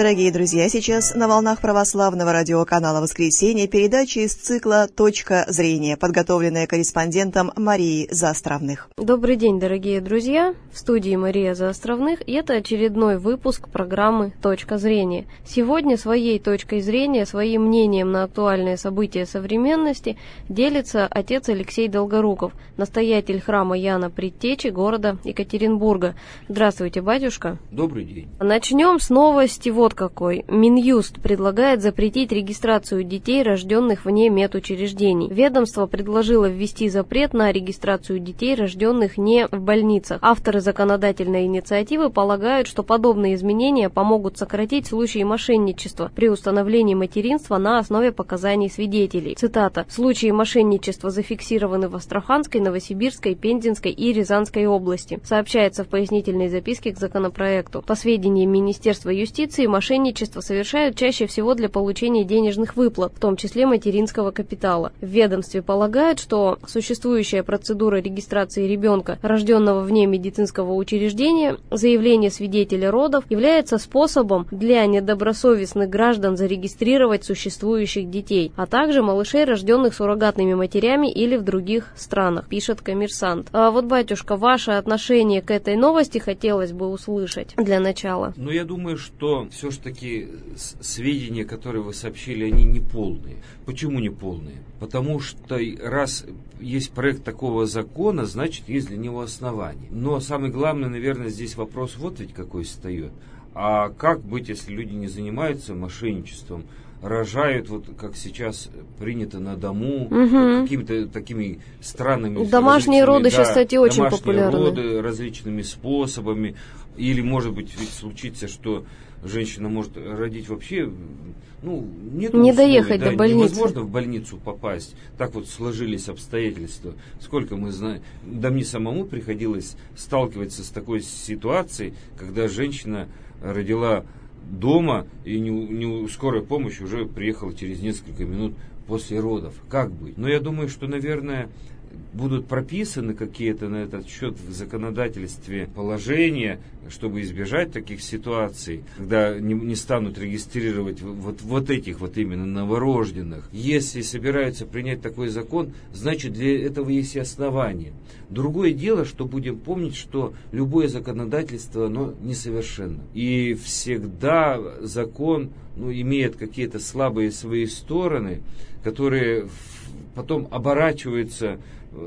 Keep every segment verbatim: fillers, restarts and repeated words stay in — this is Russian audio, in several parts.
Дорогие друзья, сейчас на волнах православного радиоканала «Воскресенье» передача из цикла «Точка зрения», подготовленная корреспондентом Марией Заостровных. Добрый день, дорогие друзья! В студии Мария Заостровных, и это очередной выпуск программы «Точка зрения». Сегодня своей точкой зрения, своим мнением на актуальные события современности делится отец Алексей Долгоруков, настоятель храма Яна Предтечи города Екатеринбурга. Здравствуйте, батюшка! Добрый день! Начнем с новости вот какой. Минюст предлагает запретить регистрацию детей, рожденных вне медучреждений. Ведомство предложило ввести запрет на регистрацию детей, рожденных не в больницах. Авторы законодательной инициативы полагают, что подобные изменения помогут сократить случаи мошенничества при установлении материнства на основе показаний свидетелей. Цитата. «Случаи мошенничества зафиксированы в Астраханской, Новосибирской, Пензенской и Рязанской области», сообщается в пояснительной записке к законопроекту. По сведениям Министерства юстиции, мошенничество совершают чаще всего для получения денежных выплат, в том числе материнского капитала. В ведомстве полагают, что существующая процедура регистрации ребенка, рожденного вне медицинского учреждения, заявление свидетеля родов, является способом для недобросовестных граждан зарегистрировать существующих детей, а также малышей, рожденных суррогатными матерями или в других странах, пишет «Коммерсант». А вот, батюшка, ваше отношение к этой новости хотелось бы услышать для начала. Ну, я думаю, что все-таки сведения, которые вы сообщили, они не полные. Почему не полные? Потому что раз есть проект такого закона, значит, есть для него основания. Но самый главный, наверное, здесь вопрос вот ведь какой встает. А как быть, если люди не занимаются мошенничеством, рожают, вот как сейчас принято на дому, угу. какими-то такими странными... Домашние роды да, сейчас, кстати, очень популярны. Домашние роды различными способами. Или, может быть, ведь случится, что женщина может родить вообще... Ну, нет не условий, доехать да, до больницы. Невозможно в больницу попасть. Так вот сложились обстоятельства. Сколько мы знаем. Да мне самому приходилось сталкиваться с такой ситуацией, когда женщина родила дома, и не, не, скорая помощь уже приехала через несколько минут после родов. Как быть? Но я думаю, что, наверное, будут прописаны какие-то на этот счет в законодательстве положения, чтобы избежать таких ситуаций, когда не, не станут регистрировать вот, вот этих вот именно новорожденных. Если собираются принять такой закон, значит, для этого есть и основания. Другое дело, что будем помнить, что любое законодательство, оно несовершенно. И всегда закон, ну, имеет какие-то слабые свои стороны, которые потом оборачиваются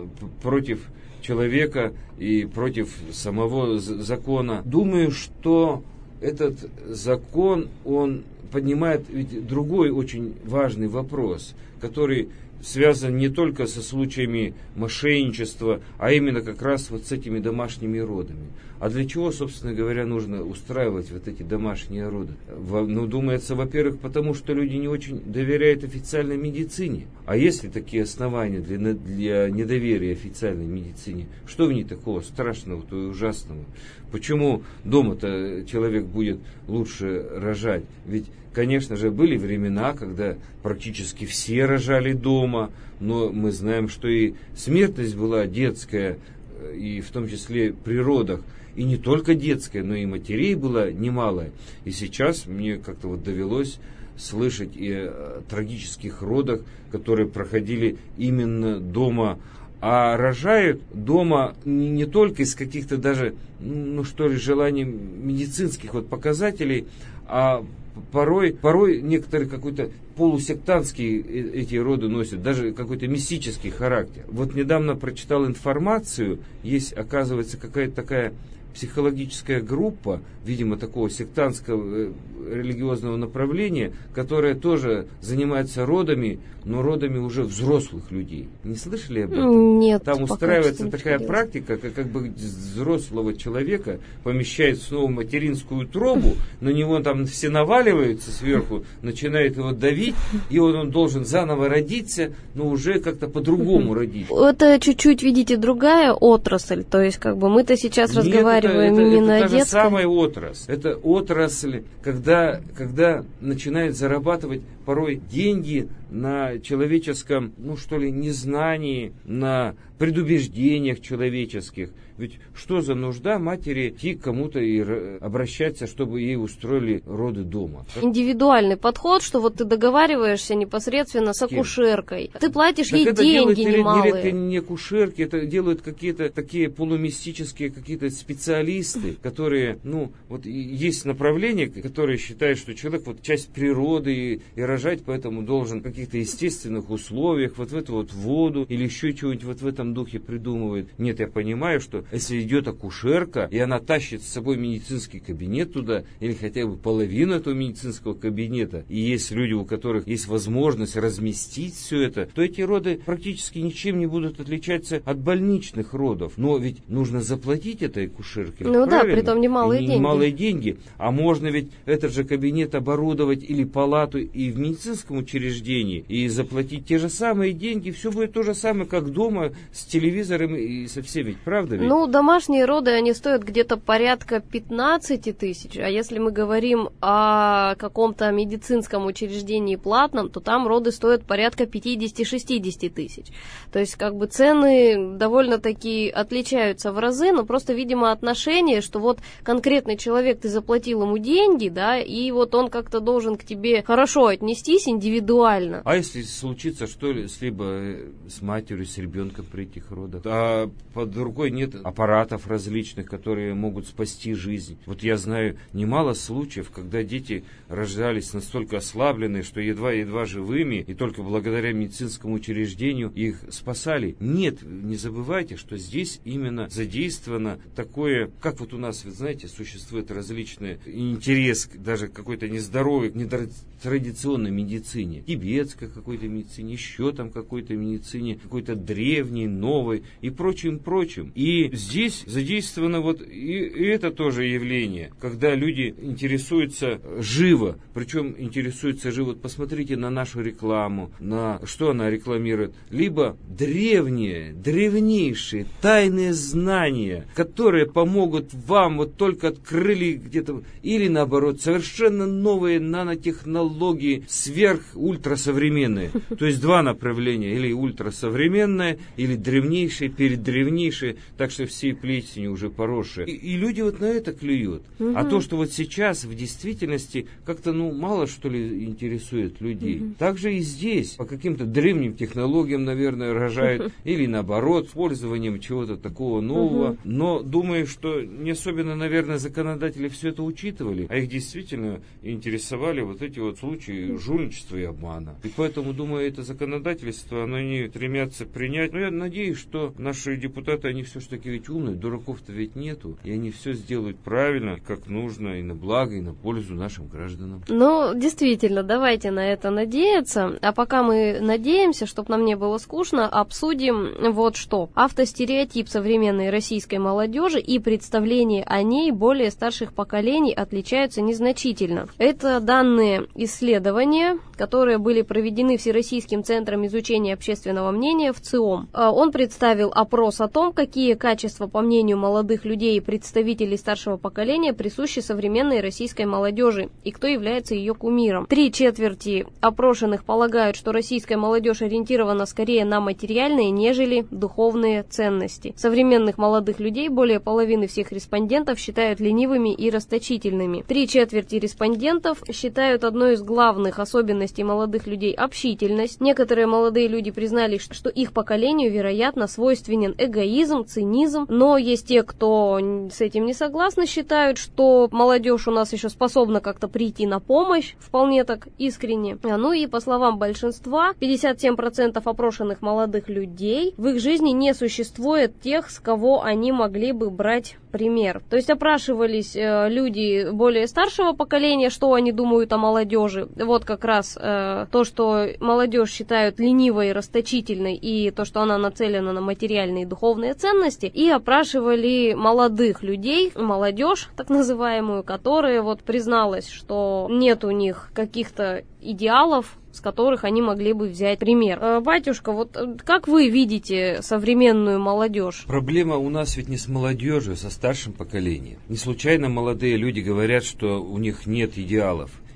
против человека и против самого закона. Думаю, что этот закон, он поднимает ведь другой очень важный вопрос, который связан не только со случаями мошенничества, а именно как раз вот с этими домашними родами. А для чего, собственно говоря, нужно устраивать вот эти домашние роды? Ну, думается, во-первых, потому что люди не очень доверяют официальной медицине. А есть ли такие основания для, для недоверия официальной медицине? Что в ней такого страшного-то и ужасного? Почему дома-то человек будет лучше рожать? Ведь, конечно же, были времена, когда практически все рожали дома, но мы знаем, что и смертность была детская, и в том числе при родах. И не только детская, но и матерей было немало. И сейчас мне как-то вот довелось слышать и о трагических родах, которые проходили именно дома. А рожают дома не только из каких-то даже, ну что ли, желаний медицинских вот показателей, а порой, порой некоторые какой-то полусектантские эти роды носят, даже какой-то мистический характер. Вот недавно прочитал информацию, есть, оказывается, какая-то такая психологическая группа, видимо, такого сектантского религиозного направления, которая тоже занимается родами, но родами уже взрослых людей. Не слышали об этом? Нет. Там устраивается такая практика, как, как бы взрослого человека помещают снова в материнскую утробу, на него там все наваливаются сверху, начинают его давить, и он, он должен заново родиться, но уже как-то по-другому родиться. Это чуть-чуть, видите, другая отрасль, то есть как бы мы-то сейчас Нет, разговариваем это, это, именно это о детской. та же самая отрасль. Это отрасль, когда, когда начинает зарабатывать порой деньги на человеческом, ну что ли, незнании, на предубеждениях человеческих. Ведь что за нужда матери идти к кому-то и обращаться, чтобы ей устроили роды дома? Индивидуальный подход, что вот ты договариваешься непосредственно с акушеркой. Ты платишь так ей деньги немалые. Нередко не акушерки, это делают какие-то такие полумистические какие-то специалисты, которые, ну, вот есть направления, которые считают, что человек вот часть природы и, и рожать поэтому должен в каких-то естественных условиях, вот в эту вот воду или еще чего-нибудь вот в этом духе придумывает. Нет, я понимаю, что если идет акушерка, и она тащит с собой медицинский кабинет туда, или хотя бы половину этого медицинского кабинета, и есть люди, у которых есть возможность разместить все это, то эти роды практически ничем не будут отличаться от больничных родов. Но ведь нужно заплатить этой акушерке. Ну правильно? Да, притом немалые и деньги. Немалые деньги. А можно ведь этот же кабинет оборудовать или палату и в медицинском учреждении, и заплатить те же самые деньги, все будет то же самое, как дома, с телевизором и со всем, ведь правда ведь? Ну, домашние роды, они стоят где-то порядка пятнадцать тысяч, а если мы говорим о каком-то медицинском учреждении платном, то там роды стоят порядка пятьдесят-шестьдесят тысяч. То есть, как бы, цены довольно-таки отличаются в разы, но просто, видимо, отношение, что вот конкретный человек, ты заплатил ему деньги, да, и вот он как-то должен к тебе хорошо отнестись индивидуально. А если случится, что ли, с либо с матерью, с ребенком при этих родах, а под рукой нет аппаратов различных, которые могут спасти жизнь. Вот я знаю немало случаев, когда дети рождались настолько ослабленные, что едва-едва живыми, и только благодаря медицинскому учреждению их спасали. Нет, не забывайте, что здесь именно задействовано такое, как вот у нас, вы знаете, существует различный интерес, даже какой-то нездоровый, нетрадиционной медицине, тибетской какой-то медицине, еще там какой-то медицине, какой-то древней, новой и прочим, прочим. И здесь задействовано вот и, и это тоже явление, когда люди интересуются живо, причем интересуются живо. Вот посмотрите на нашу рекламу, на что она рекламирует. Либо древние, древнейшие тайные знания, которые помогут вам, вот только открыли где-то, или наоборот, совершенно новые нанотехнологии, сверх-ультрасовременные. То есть два направления, или ультрасовременное, или древнейшее, переддревнейшее, так что все плесени уже поросшие. И, и люди вот на это клюют. Угу. А то, что вот сейчас в действительности как-то, ну, мало что ли интересует людей. Угу. Также и здесь по каким-то древним технологиям, наверное, рожают, угу. или наоборот, с пользованием чего-то такого нового. Угу. Но думаю, что не особенно, наверное, законодатели все это учитывали, а их действительно интересовали вот эти вот случаи жульничества и обмана. И поэтому, думаю, это законодательство, оно не стремятся принять. Но я надеюсь, что наши депутаты, они все-таки ведь умные, дураков-то ведь нету, и они все сделают правильно, как нужно, и на благо, и на пользу нашим гражданам. Ну, действительно, давайте на это надеяться. А пока мы надеемся, чтобы нам не было скучно, обсудим вот что. Автостереотип современной российской молодежи и представление о ней более старших поколений отличаются незначительно. Это данные исследования, которые были проведены Всероссийским центром изучения общественного мнения в ЦИОМ. Он представил опрос о том, какие качества, по мнению молодых людей и представителей старшего поколения, присущи современной российской молодежи и кто является ее кумиром. Три четверти опрошенных полагают, что российская молодежь ориентирована скорее на материальные, нежели духовные ценности. Современных молодых людей более половины всех респондентов считают ленивыми и расточительными. Три четверти респондентов считают одной из главных особенностей молодых людей общительность. Некоторые молодые люди признались, что их поколению, вероятно, свойственен эгоизм, цинизм, но есть те, кто с этим не согласны, считают, что молодежь у нас еще способна как-то прийти на помощь, вполне так искренне. Ну и по словам большинства, пятьдесят семь процентов опрошенных молодых людей, в их жизни не существует тех, с кого они могли бы брать пример. То есть опрашивались э, люди более старшего поколения, что они думают о молодежи. Вот как раз э, то, что молодежь считают ленивой и расточительной, и то, что она нацелена на материальные и духовные ценности, и опрашивали молодых людей, молодежь так называемую, которая вот призналась, что нет у них каких-то идеалов, с которых они могли бы взять пример. Батюшка, вот как вы видите современную молодежь? Проблема у нас ведь не с молодежью, а со старшим поколением. Не случайно молодые люди говорят, что у них нет идеалов.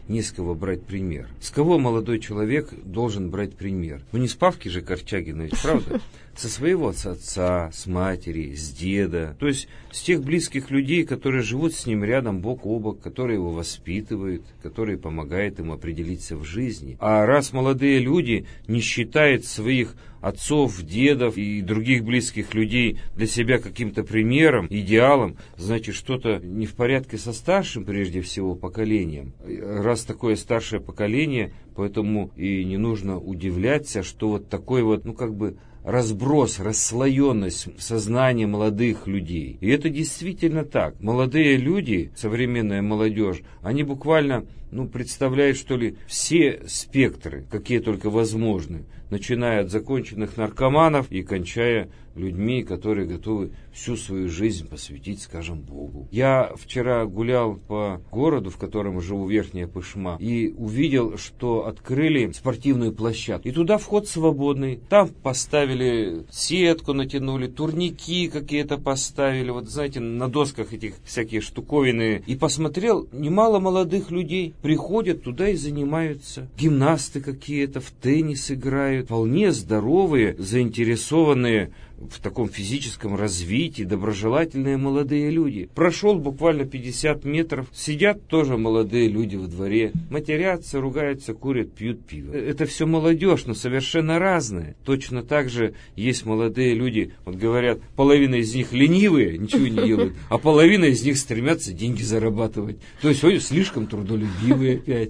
не с кого брать пример. С кого молодой человек должен брать пример? Ну не с Павки же Корчагина, ведь правда? Со своего отца, с матери, с деда. То есть с тех близких людей, которые живут с ним рядом бок о бок, которые его воспитывают, которые помогают ему определиться в жизни. А раз молодые люди не считают своих отцов, дедов и других близких людей для себя каким-то примером, идеалом, значит, что-то не в порядке со старшим, прежде всего, поколением. Раз такое старшее поколение, поэтому и не нужно удивляться, что вот такой вот, ну как бы, разброс, расслоенность сознания молодых людей. И это действительно так. Молодые люди, современная молодежь, они буквально, ну, представляют, что ли, все спектры, какие только возможны, начиная от законченных наркоманов и кончая людьми, которые готовы всю свою жизнь посвятить, скажем, Богу. Я вчера гулял по городу, в котором живу, Верхняя Пышма, и увидел, что открыли спортивную площадку. И туда вход свободный. Там поставили сетку, натянули, турники какие-то поставили, вот знаете, на досках этих всякие штуковины. И посмотрел, немало молодых людей приходят туда и занимаются. Гимнасты какие-то, в теннис играют. Вполне здоровые, заинтересованные в таком физическом развитии, доброжелательные молодые люди. Прошел буквально пятьдесят метров, сидят тоже молодые люди во дворе, матерятся, ругаются, курят, пьют пиво. Это все молодежь, но совершенно разная. Точно так же есть молодые люди, вот говорят, половина из них ленивые, ничего не делают, а половина из них стремятся деньги зарабатывать. То есть они слишком трудолюбивые опять.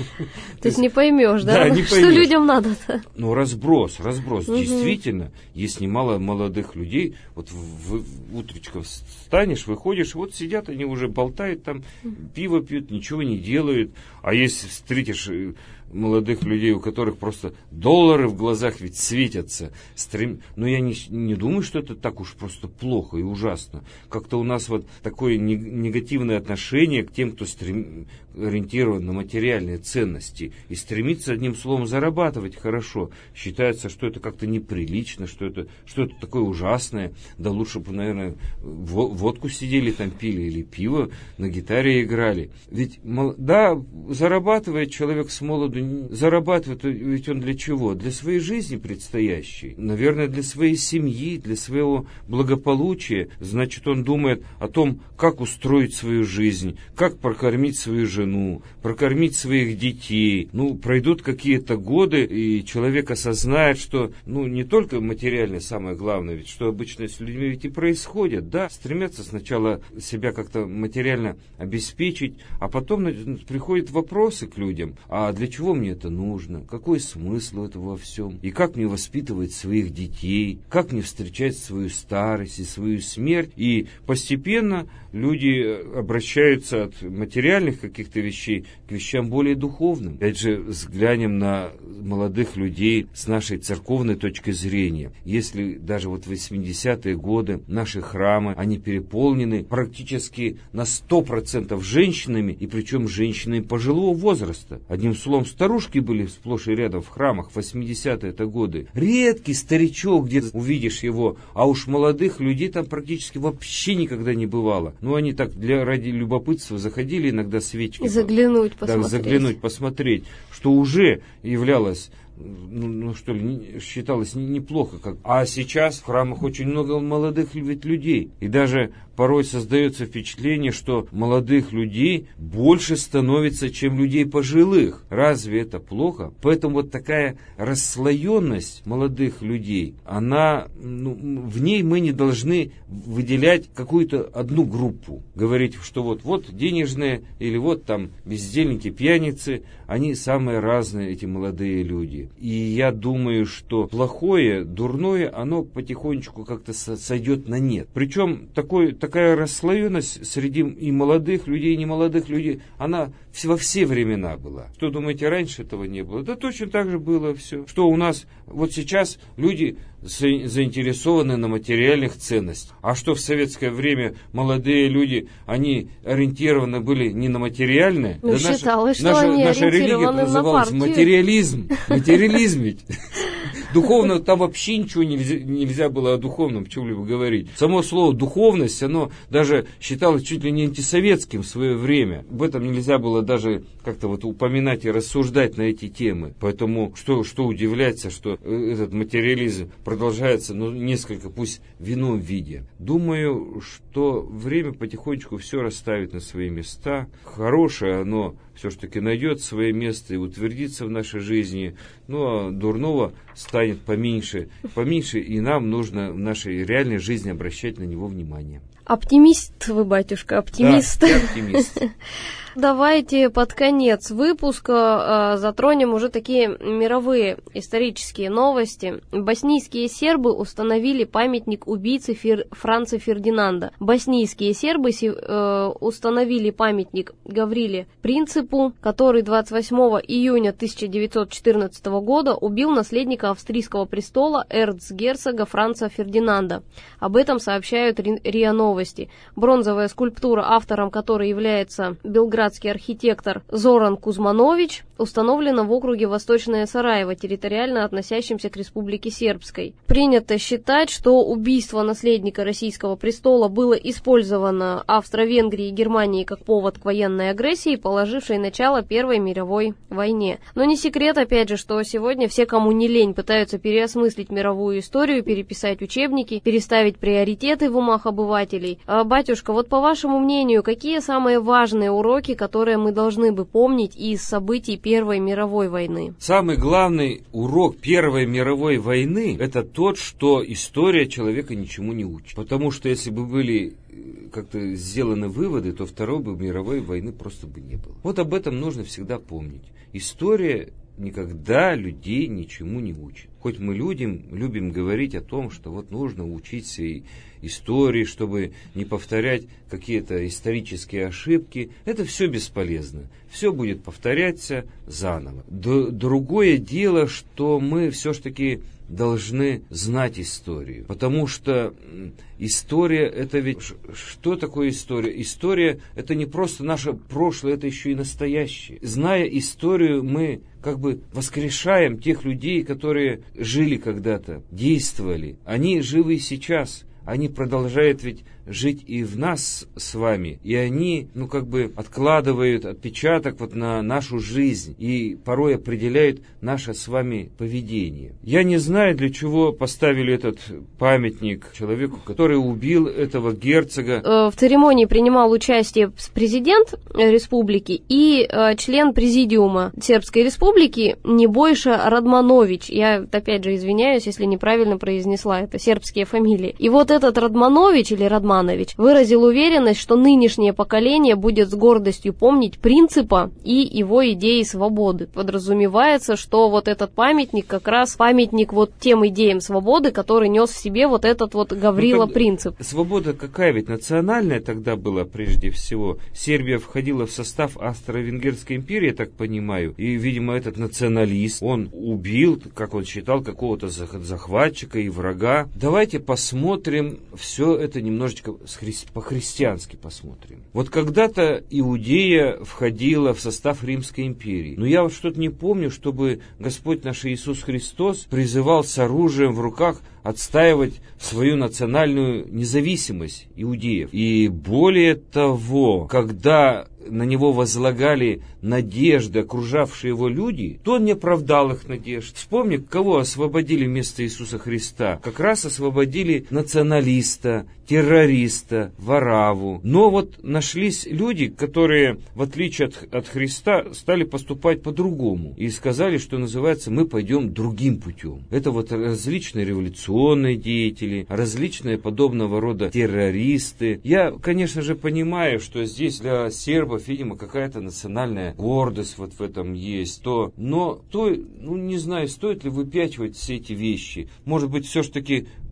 То есть не поймешь, да, что людям надо-то? Ну, разброс, разброс. Действительно, есть немало молодых людей, вот в, в утречком встанешь, выходишь, вот сидят, они уже болтают там, пиво пьют, ничего не делают. А если встретишь молодых людей, у которых просто доллары в глазах ведь светятся, стрем... но я не, не думаю, что это так уж просто плохо и ужасно. Как-то у нас вот такое негативное отношение к тем, кто стрем... ориентирован на материальные ценности и стремится, одним словом, зарабатывать хорошо. Считается, что это как-то неприлично, что это что-то такое ужасное. Да лучше бы, наверное, водку сидели там, пили или пиво, на гитаре играли. Ведь, да, зарабатывает человек с молоду, зарабатывает, ведь он для чего? Для своей жизни предстоящей. Наверное, для своей семьи, для своего благополучия. Значит, он думает о том, как устроить свою жизнь, как прокормить свою жену, прокормить своих детей. Ну, пройдут какие-то годы, и человек осознает, что, ну, не только материально самое главное, ведь что обычно с людьми ведь и происходит, да, стремятся сначала себя как-то материально обеспечить, а потом приходят вопросы к людям, а для чего мне это нужно, какой смысл этого во всем, и как мне воспитывать своих детей, как мне встречать свою старость и свою смерть, и постепенно люди обращаются от материальных каких-то вещей к вещам более духовным. Опять же, взглянем на молодых людей с нашей церковной точки зрения. Если даже вот в восьмидесятые годы наши храмы, они переполнены практически на сто процентов женщинами, и причем женщинами пожилого возраста. Одним словом, старушки были сплошь и рядом в храмах в восьмидесятые годы. Редкий старичок, где увидишь его, а уж молодых людей там практически вообще никогда не бывало. Ну, они так для, ради любопытства заходили иногда свечки. Заглянуть, посмотреть. Да, заглянуть, посмотреть, что уже являлось, ну, ну что ли, не, считалось неплохо. Как... А сейчас в храмах очень много молодых ведь людей. И даже порой создается впечатление, что молодых людей больше становится, чем людей пожилых. Разве это плохо? Поэтому вот такая расслоенность молодых людей, она, ну, в ней мы не должны выделять какую-то одну группу. Говорить, что вот, вот денежные или вот там бездельники, пьяницы, они самые разные, эти молодые люди. И я думаю, что плохое, дурное, оно потихонечку как-то сойдет на нет. Причем такой, такая расслоенность среди и молодых людей, и немолодых людей, она во все времена была. Что думаете, раньше этого не было? Да точно так же было все. Что у нас вот сейчас люди заинтересованы на материальных ценностях. А что в советское время молодые люди, они ориентированы были не на материальное? Ну, да считалось, наша, что наша, они наша религия называлась на материализм. Материализм ведь. Духовно там вообще ничего нельзя, нельзя было о духовном чем-либо говорить. Само слово «духовность», оно даже считалось чуть ли не антисоветским в свое время. Об этом нельзя было даже как-то вот упоминать и рассуждать на эти темы. Поэтому что, что удивляется, что этот материализм продолжается, ну, несколько, пусть в ином виде. Думаю, что время потихонечку все расставит на свои места. Хорошее оно все-таки найдет свое место и утвердится в нашей жизни. Ну, а дурного станет поменьше. Поменьше, и нам нужно в нашей реальной жизни обращать на него внимание. Оптимист вы, батюшка, оптимист. Да, я оптимист. Давайте под конец выпуска э, затронем уже такие мировые исторические новости. Боснийские сербы установили памятник убийце Фер... Франца Фердинанда. Боснийские сербы э, установили памятник Гавриле Принципу, который двадцать восьмого июня тысяча девятьсот четырнадцатого года убил наследника австрийского престола эрцгерцога Франца Фердинанда. Об этом сообщают РИА Новости. Бронзовая скульптура, автором которой является белградский архитектор Зоран Кузманович, установлена в округе Восточное Сараево, территориально относящемся к Республике Сербской. Принято считать, что убийство наследника российского престола было использовано Австро-Венгрией и Германией как повод к военной агрессии, положившей начало Первой мировой войне. Но не секрет, опять же, что сегодня все, кому не лень, пытаются переосмыслить мировую историю, переписать учебники, переставить приоритеты в умах обывателей. А, батюшка, вот по вашему мнению, какие самые важные уроки, которые мы должны бы помнить из событий Первой мировой войны? Самый главный урок Первой мировой войны – это тот, что история человека ничему не учит. Потому что если бы были как-то сделаны выводы, то Второй бы мировой войны просто бы не было. Вот об этом нужно всегда помнить. История никогда людей ничему не учит. Хоть мы людям любим говорить о том, что вот нужно учиться и истории, чтобы не повторять какие-то исторические ошибки, это все бесполезно. Все будет повторяться заново. Д- другое дело, что мы все-таки должны знать историю. Потому что история, это ведь... Что такое история? История — это не просто наше прошлое, это еще и настоящее. Зная историю, мы как бы воскрешаем тех людей, которые жили когда-то, действовали. Они живы и сейчас. Они продолжают ведь жить и в нас с вами, и они, ну, как бы откладывают отпечаток вот на нашу жизнь и порой определяют наше с вами поведение. Я не знаю, для чего поставили этот памятник человеку, который убил этого герцога. В церемонии принимал участие президент республики и член президиума Сербской республики Небойша Радманович. Я, опять же, извиняюсь, если неправильно произнесла, это сербские фамилии. И вот этот Радманович или Радманович выразил уверенность, что нынешнее поколение будет с гордостью помнить Принципа и его идеи свободы. Подразумевается, что вот этот памятник как раз памятник вот тем идеям свободы, который нес в себе вот этот вот Гаврила ну, Принцип. Свобода какая ведь национальная тогда была прежде всего. Сербия входила в состав Австро-Венгерской империи, я так понимаю, и, видимо, этот националист, он убил, как он считал, какого-то захватчика и врага. Давайте посмотрим все это немножечко по-христиански посмотрим. Вот когда-то Иудея входила в состав Римской империи. Но я вот что-то не помню, чтобы Господь наш Иисус Христос призывал с оружием в руках отстаивать свою национальную независимость иудеев. И более того, когда на него возлагали надежды, окружавшие его люди, то он не оправдал их надежд. Вспомни, кого освободили вместо Иисуса Христа. Как раз освободили националиста, террориста, вораву. Но вот нашлись люди, которые, в отличие от, от Христа, стали поступать по-другому. И сказали, что называется, мы пойдем другим путем. Это вот различные революционные деятели, различные подобного рода террористы. Я, конечно же, понимаю, что здесь для сербов, видимо, какая-то национальная гордость вот в этом есть. То, но, то, ну, не знаю, стоит ли выпячивать все эти вещи. Может быть, все-таки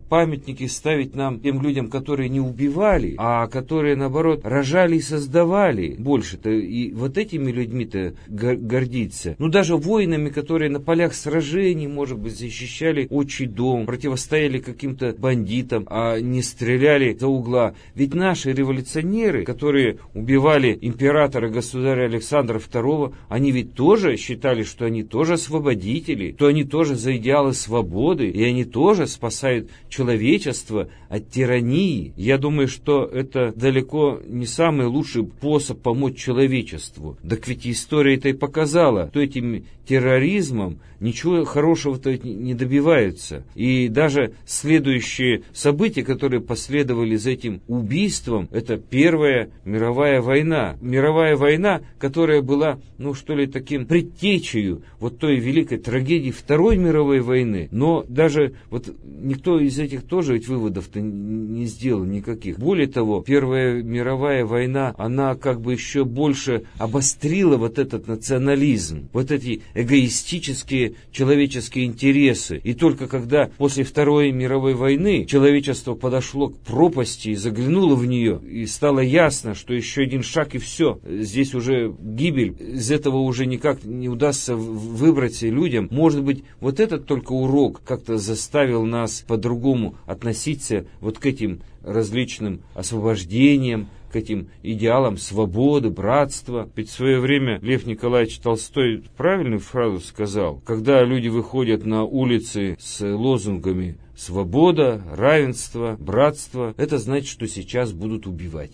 памятники ставить нам тем людям, которые не убивали, а которые, наоборот, рожали и создавали больше-то. И вот этими людьми-то гордиться. Ну, даже воинами, которые на полях сражений, может быть, защищали отчий дом, противостояли каким-то бандитам, а не стреляли за угла. Ведь наши революционеры, которые убивали императора, государя Александра второго, они ведь тоже считали, что они тоже освободители, что они тоже за идеалы свободы, и они тоже спасают человечество от тирании. Я думаю, что это далеко не самый лучший способ помочь человечеству. Так ведь история это и показала, что этим терроризмом ничего хорошего-то не добиваются. И даже следующие события, которые последовали за этим убийством, это Первая мировая война. Мировая война, которая была, ну что ли, таким предтечею вот той великой трагедии Второй мировой войны. Но даже вот никто из этих тоже ведь выводов-то не сделал никаких. Более того, Первая мировая война, она как бы еще больше обострила вот этот национализм, вот эти эгоистические человеческие интересы. И только когда после Второй мировой войны человечество подошло к пропасти и заглянуло в нее, и стало ясно, что еще один шаг и все, здесь уже гибель, из этого уже никак не удастся выбраться людям. Может быть, вот этот только урок как-то заставил нас по-другому относиться вот к этим различным освобождениям, к этим идеалам свободы, братства. Ведь в свое время Лев Николаевич Толстой правильную фразу сказал: когда люди выходят на улицы с лозунгами «свобода», «равенство», «братство», это значит, что сейчас будут убивать.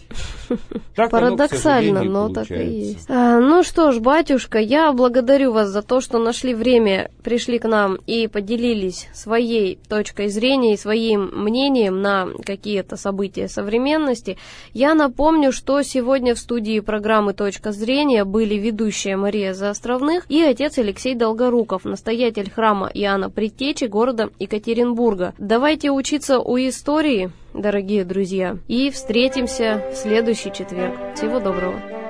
Так парадоксально, оно, но так и есть. А, ну что ж, батюшка, я благодарю вас за то, что нашли время, пришли к нам и поделились своей точкой зрения и своим мнением на какие-то события современности. Я напомню, что сегодня в студии программы «Точка зрения» были ведущая Мария Заостровных и отец Алексей Долгоруков, настоятель храма Иоанна Предтечи города Екатеринбурга. Давайте учиться у истории, дорогие друзья, и встретимся в следующий четверг. Всего доброго.